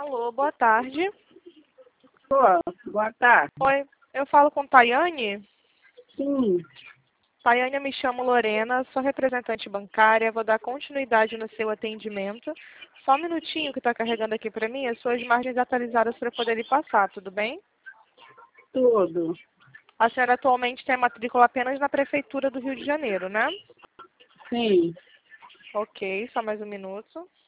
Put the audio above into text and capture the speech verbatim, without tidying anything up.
Alô, boa tarde. Boa, boa tarde. Oi, eu falo com Tayane? Sim, Tayane, eu me chamo Lorena, sou representante bancária, vou dar continuidade no seu atendimento. Só um minutinho que está carregando aqui para mim, as suas margens atualizadas para poder lhe passar, tudo bem? tudo. A senhora atualmente tem matrícula apenas na Prefeitura do Rio de Janeiro, né? Sim, Ok, só mais um minuto.